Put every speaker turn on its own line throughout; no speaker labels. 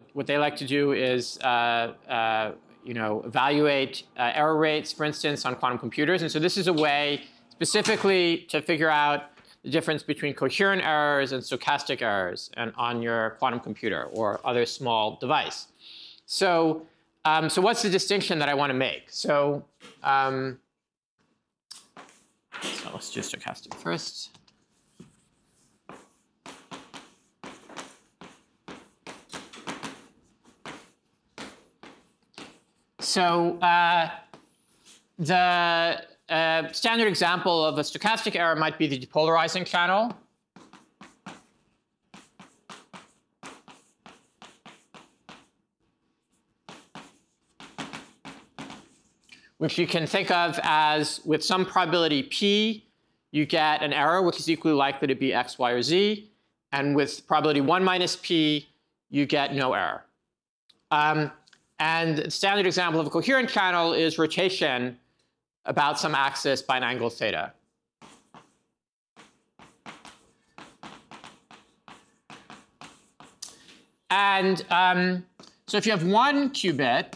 what they like to do is evaluate error rates, for instance, on quantum computers. And so this is a way specifically to figure out the difference between coherent errors and stochastic errors and on your quantum computer or other small device. So, so what's the distinction that I want to make? So let's do stochastic first. So the standard example of a stochastic error might be the depolarizing channel. Which you can think of as, with some probability p, you get an error which is equally likely to be x, y, or z. And with probability 1 minus p, you get no error. And the standard example of a coherent channel is rotation about some axis by an angle theta. And so if you have 1 qubit,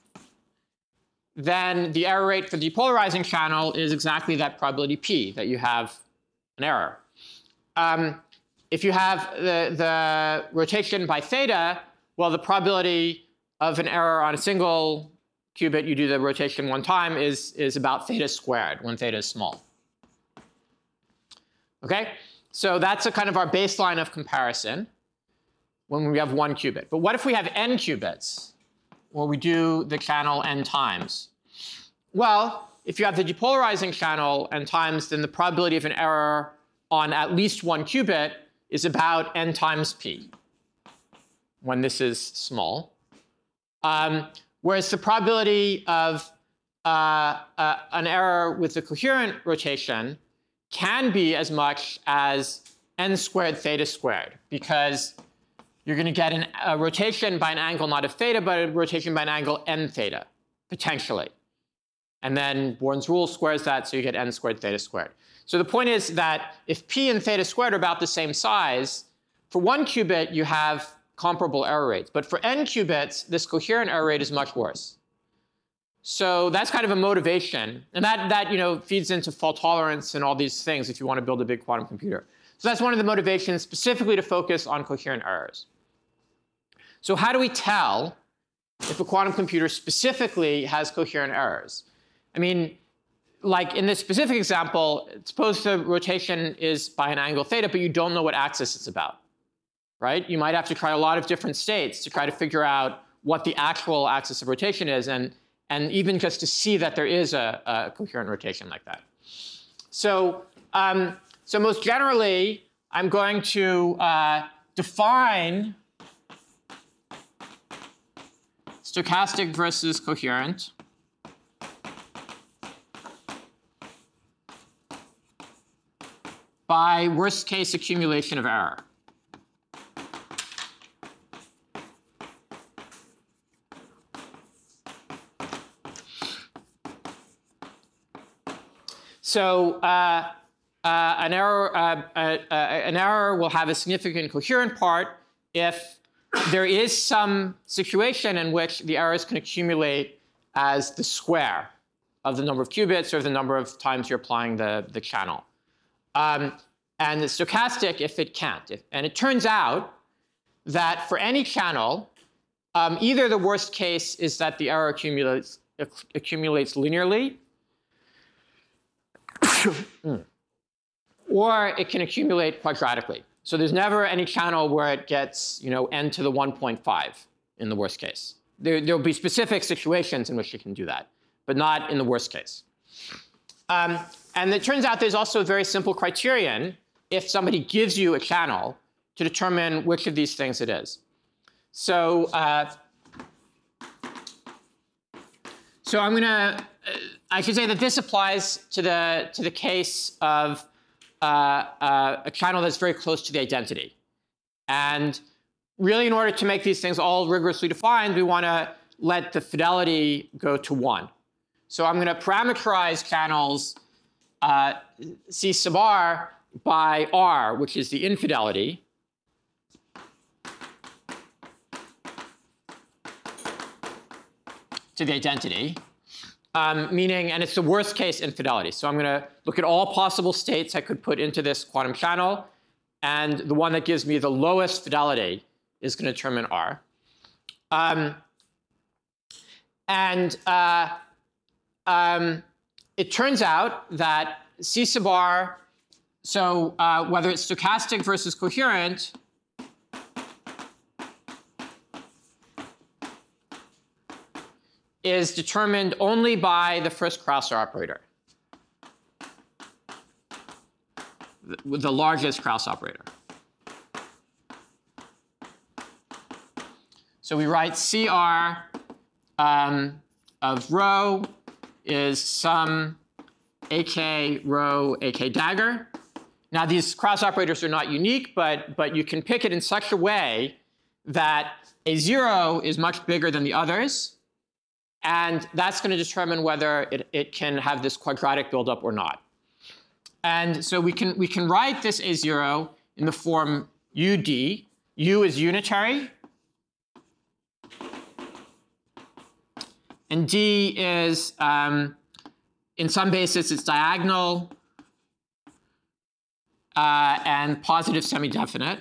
then the error rate for the depolarizing channel is exactly that probability p, that you have an error. If you have the rotation by theta, well, the probability of an error on a single qubit, you do the rotation one time, is about theta squared, when theta is small. OK? So that's a kind of our baseline of comparison when we have 1 qubit. But what if we have n qubits, or we do the channel n times? Well, if you have the depolarizing channel n times, then the probability of an error on at least 1 qubit is about n times p, when this is small. Whereas the probability of an error with the coherent rotation can be as much as n squared theta squared, because you're going to get a rotation by an angle not of theta, but a rotation by an angle n theta, potentially. And then Born's rule squares that, so you get n squared theta squared. So the point is that if p and theta squared are about the same size, for 1 qubit, you have comparable error rates. But for n qubits, this coherent error rate is much worse. So that's kind of a motivation. And that feeds into fault tolerance and all these things if you want to build a big quantum computer. So that's one of the motivations specifically to focus on coherent errors. So how do we tell if a quantum computer specifically has coherent errors? I mean, like in this specific example, suppose the rotation is by an angle theta, but you don't know what axis it's about. Right? You might have to try a lot of different states to try to figure out what the actual axis of rotation is, and even just to see that there is a coherent rotation like that. So, so most generally, I'm going to define stochastic versus coherent by worst case accumulation of error. So an error will have a significant coherent part if there is some situation in which the errors can accumulate as the square of the number of qubits or the number of times you're applying the channel. And the stochastic if it can't. And it turns out that for any channel, either the worst case is that the error accumulates linearly, or it can accumulate quadratically. So there's never any channel where it gets n to the 1.5 in the worst case. There'll be specific situations in which you can do that, but not in the worst case. And it turns out there's also a very simple criterion if somebody gives you a channel to determine which of these things it is. So so I'm going to I should say that this applies to the case of a channel that's very close to the identity. And really, in order to make these things all rigorously defined, we want to let the fidelity go to 1. So I'm going to parameterize channels C sub r by r, which is the infidelity. to the identity, meaning, and it's the worst case infidelity. So I'm going to look at all possible states I could put into this quantum channel, and the one that gives me the lowest fidelity is going to determine R. It turns out that C sub R, so whether it's stochastic versus coherent, is determined only by the first Krauser operator, the largest Krauss operator. So we write CR of rho is some AK rho AK dagger. Now these Krauss operators are not unique, but you can pick it in such a way that a 0 is much bigger than the others. And that's going to determine whether it can have this quadratic buildup or not. And so we can write this A0 in the form UD. U is unitary. And D is, in some basis, it's diagonal and positive semi-definite.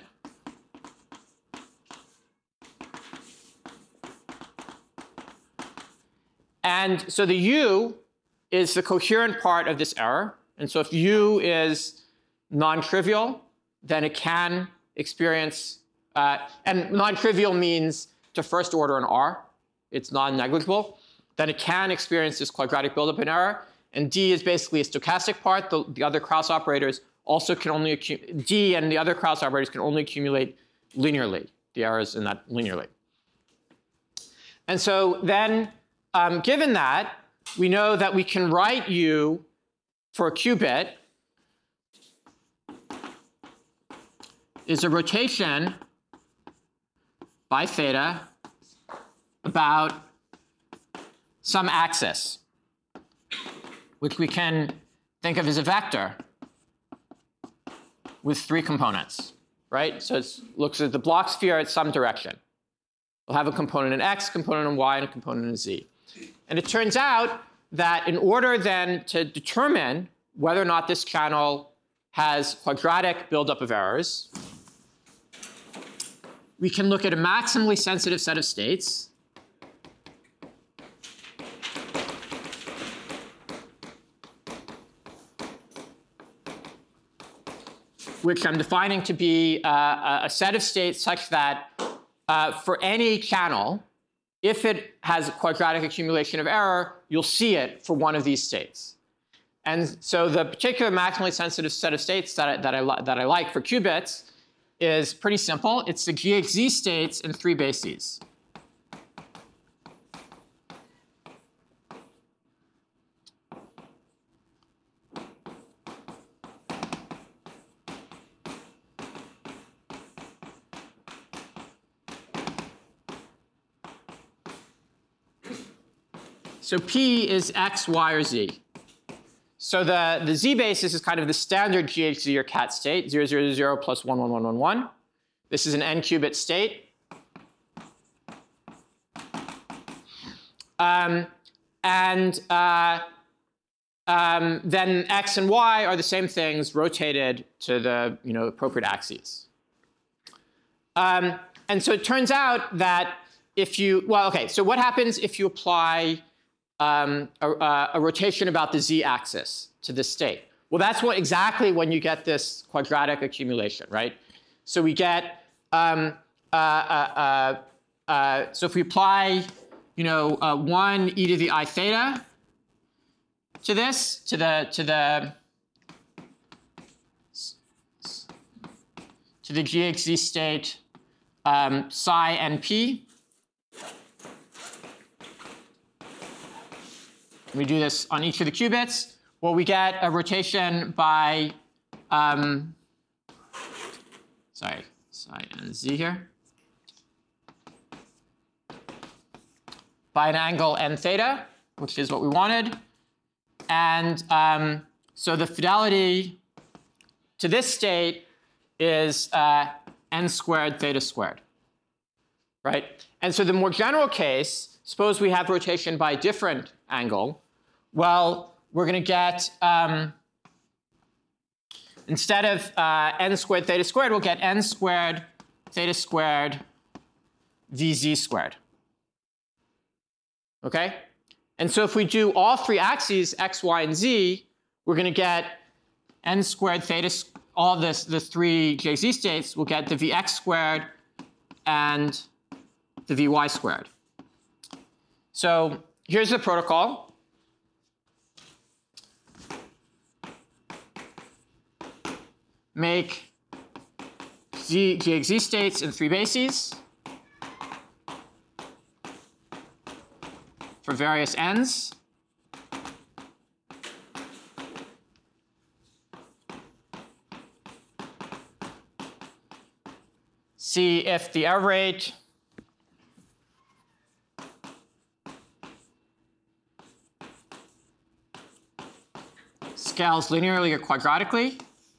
And so the U is the coherent part of this error. And so if U is non-trivial, then it can experience, and non-trivial means to first order in R. It's non-negligible. Then it can experience this quadratic buildup in error. And D is basically a stochastic part. The other Krauss operators also can only accumulate, D and the other Krauss operators can only accumulate linearly, the errors in that linearly. And so then, given that, we know that we can write U for a qubit is a rotation by theta about some axis, which we can think of as a vector with 3 components, right? So it looks at the Bloch sphere at some direction. We'll have a component in X, component in Y, and a component in Z. And it turns out that in order then to determine whether or not this channel has quadratic buildup of errors, we can look at a maximally sensitive set of states which I'm defining to be a set of states such that for any channel, if it has a quadratic accumulation of error, you'll see it for one of these states. And so the particular maximally sensitive set of states that I like for qubits is pretty simple. It's the GHZ states in 3 bases. So P is X, Y, or Z. So the Z basis is kind of the standard GHZ or cat state, 0, 0, 0 plus 1, 1, 1, 1, 1. This is an n qubit state. Then X and Y are the same things rotated to the appropriate axes. And so it turns out that if you, well, OK, so what happens if you apply a rotation about the Z-axis to this state? Well, that's exactly when you get this quadratic accumulation, right? So we get, so if we apply, 1 e to the I theta to this, to the GHZ state psi np. We do this on each of the qubits. Well, we get a rotation by, psi n z here, by an angle n theta, which is what we wanted. And so the fidelity to this state is n squared theta squared, right? And so the more general case suppose we have rotation by a different angle. Well, we're going to get, instead of n squared theta squared, we'll get n squared theta squared vz squared. OK? And so if we do all three axes, x, y, and z, we're going to get n squared theta, all this, the three jz states, we'll get the vx squared and the vy squared. So here's the protocol. Make gxz states in three bases for various n's. See if the error rate scales linearly or quadratically.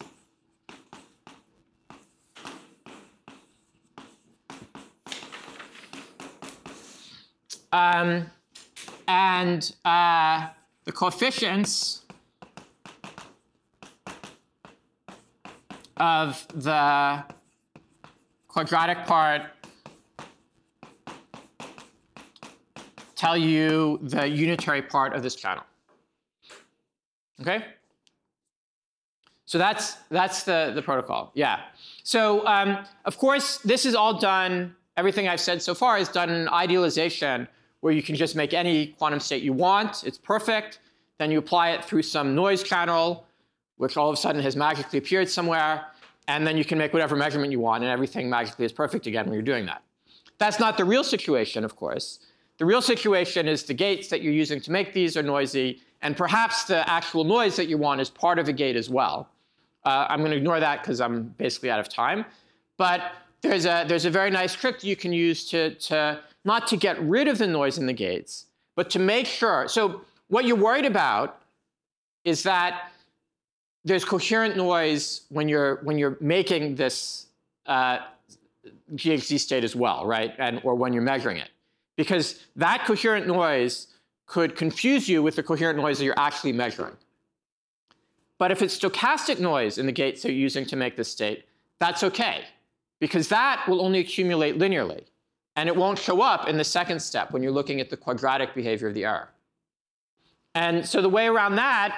And the coefficients of the quadratic part tell you the unitary part of this channel. OK? So that's the protocol. Yeah. So of course, this is all done, everything I've said so far is done in an idealization where you can just make any quantum state you want. It's perfect. Then you apply it through some noise channel, which all of a sudden has magically appeared somewhere. And then you can make whatever measurement you want, and everything magically is perfect again when you're doing that. That's not the real situation, of course. The real situation is the gates that you're using to make these are noisy, and perhaps the actual noise that you want is part of a gate as well. I'm going to ignore that because I'm basically out of time. But there's a very nice trick you can use to not to get rid of the noise in the gates, but to make sure. So what you're worried about is that there's coherent noise when you're making this GHZ state as well, right? Or when you're measuring it. Because that coherent noise could confuse you with the coherent noise that you're actually measuring. But if it's stochastic noise in the gates that you're using to make this state, that's OK. Because that will only accumulate linearly. And it won't show up in the second step when you're looking at the quadratic behavior of the error. And so the way around that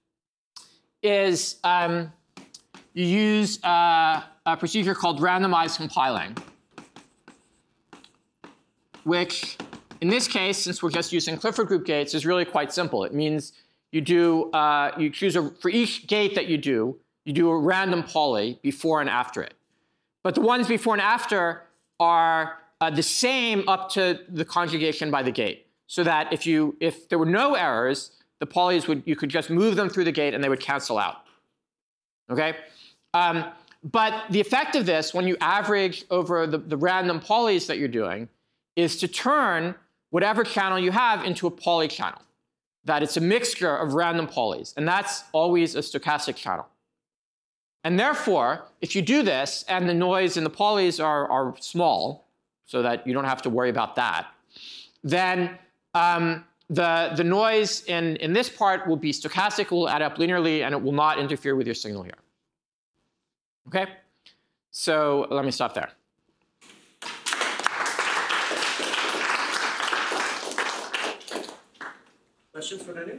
is you use a procedure called randomized compiling, which in this case, since we're just using Clifford group gates, is really quite simple. It means you choose for each gate that you do a random Pauli before and after it. But the ones before and after are the same up to the conjugation by the gate, so that if there were no errors, the Paulis you could just move them through the gate and they would cancel out. Okay? But the effect of this, when you average over the random Paulis that you're doing, is to turn whatever channel you have into a Pauli channel. That it's a mixture of random Paulis. And that's always a stochastic channel. And therefore, if you do this and the noise in the Paulis are small, so that you don't have to worry about that, then the noise in this part will be stochastic, it will add up linearly, and it will not interfere with your signal here. OK? So let me stop there.
Questions for Daniel?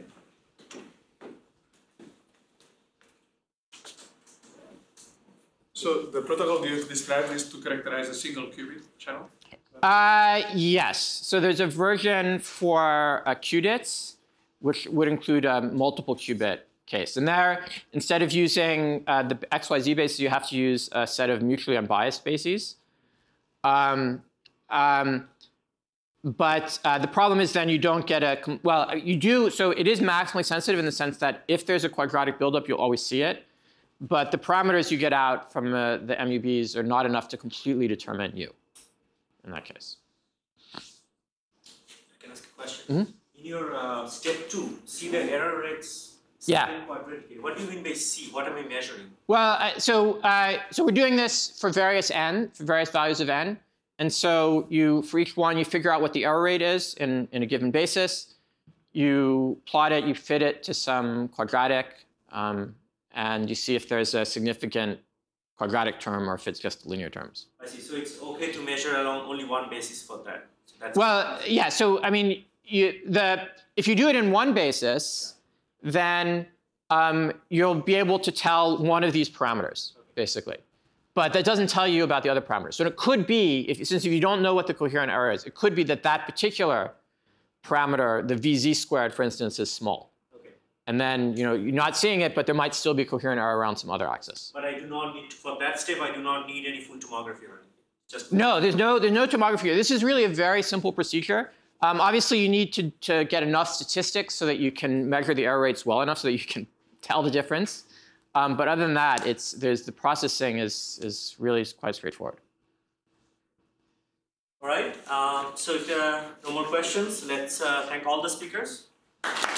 So the protocol you described is to characterize a single qubit channel?
Yes. So there's a version for qubits, which would include a multiple qubit case. And there, instead of using the XYZ bases, you have to use a set of mutually unbiased bases. But the problem is then you don't get a, well, you do, so it is maximally sensitive in the sense that if there's a quadratic buildup, you'll always see it. But the parameters you get out from the MUBs are not enough to completely determine U in that case.
I can ask a question. Mm-hmm. In your step 2, see the error rates?
Yeah.
What do you mean by C? What am I measuring?
Well, so we're doing this for various n, for various values of n. And so for each one, you figure out what the error rate is in a given basis. You plot it, you fit it to some quadratic, and you see if there's a significant quadratic term or if it's just linear terms.
I see. So it's okay to measure along only one basis for that. So that's
Well, yeah. So I mean, if you do it in one basis, then you'll be able to tell one of these parameters, basically. But that doesn't tell you about the other parameters. So it could be, since if you don't know what the coherent error is, it could be that that particular parameter, the VZ squared, for instance, is small.
okay.
And then you're not seeing it, but there might still be coherent error around some other axis.
But I do not need for that step. I do not need any full tomography or anything. Just
No, there's no tomography here. This is really a very simple procedure. Obviously, you need to get enough statistics so that you can measure the error rates well enough so that you can tell the difference. But other than that, the processing is really quite straightforward.
All right. So if there are no more questions, let's thank all the speakers.